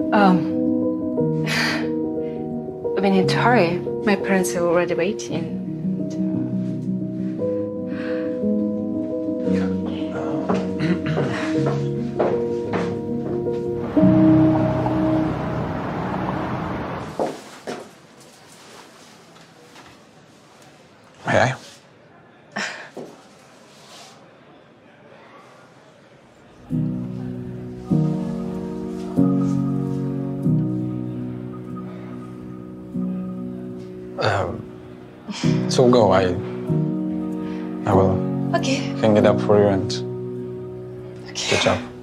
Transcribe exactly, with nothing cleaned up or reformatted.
Um, we need to hurry. My parents are already waiting. May I? Um, so go. I, I will Okay. hang it up for you and Okay. good job.